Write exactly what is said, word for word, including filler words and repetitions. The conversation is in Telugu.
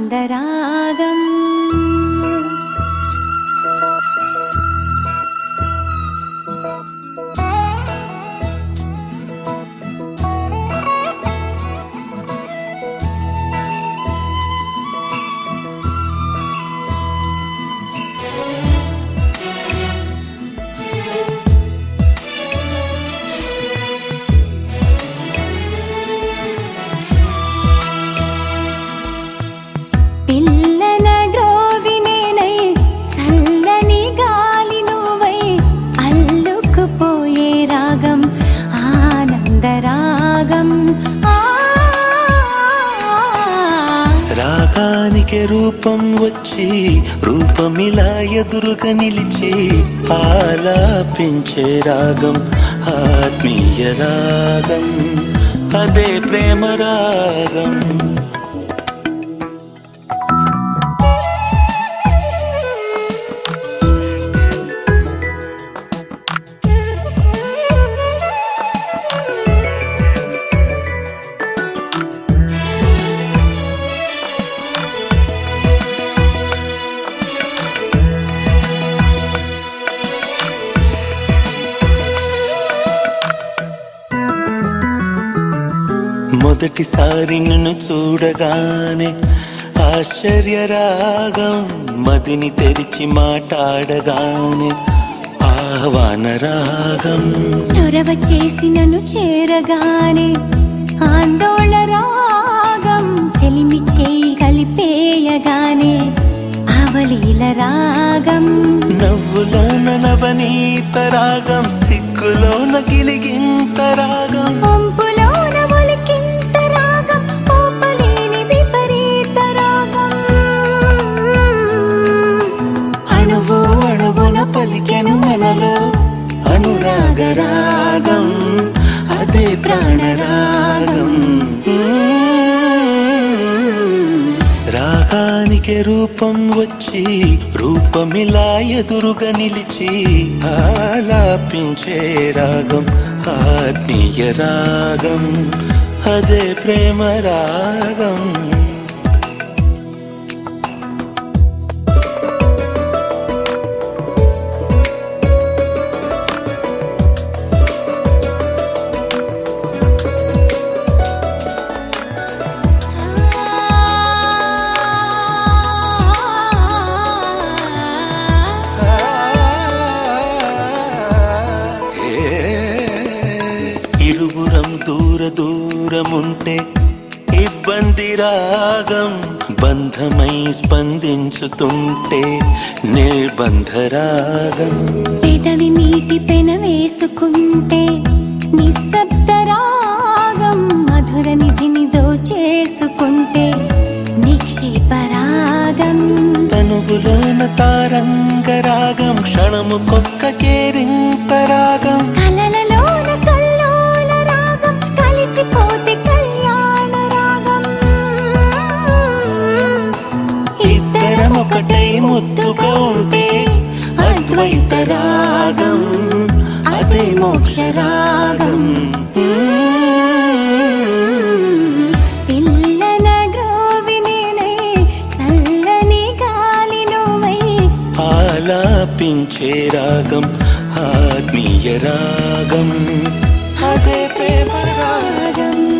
ఆనందరాగం రాగానికి రూపం వచ్చి రూపమిలా ఎదురుగా నిలిచి ఆలాపించే రాగం ఆత్మీయ రాగం అదే ప్రేమ రాగం మొదటిసారి నిన్ను చూడగానే ఆశ్చర్య రాగం మదిని తెరిచి మాట్లాడగానే ఆహ్వాన రాగం చొరవ చేసి నన్ను చేరగానే ఆందోళన రాగం చెలిమి చేయి కలిపేయగానే అవలీల రాగం నవ్వులోన నవనీత రాగం సిగ్గులోన గిలిగింత రాగం పంపులోన ఒలికింత రాగం పోపలేని విపరీత రాగం అణువు అణువున పలికెను మనలో అనురాగ రాగం అదే ప్రాణరాగం రాగానికి రూపం వచ్చి రూపమిలా ఎదురుగా నిలిచి ఆలాపించే రాగం ఆత్మీయ రాగం అదే ప్రేమ రాగం ఇరువురం దూర దూరముంటే ఇబ్బంది రాగం బంధమై స్పందించుతుంటే నిర్బంధ రాగం పెదవి మీటి పెన వేసుకుంటే నిశ్శబ్ద రాగం మధుర నిధిని దోచేసుకుంటే నిక్షేప రాగం తనువులోన తారంగ రాగం క్షణము కొక్క కేరింత రాగం కలలలోన కల్లోల రాగం కలిసిపోతే కళ్యాణ రాగం ఇద్దరం ఒకటై ముద్దుగా ఉంటే అద్వైత రాగం అదే మోక్ష రాగం పిల్లన గ్రోవినేనై చల్లని గాలి నువ్వై ఆలాపించే రాగం ఆత్మీయ రాగం అదే ప్రేమ రాగం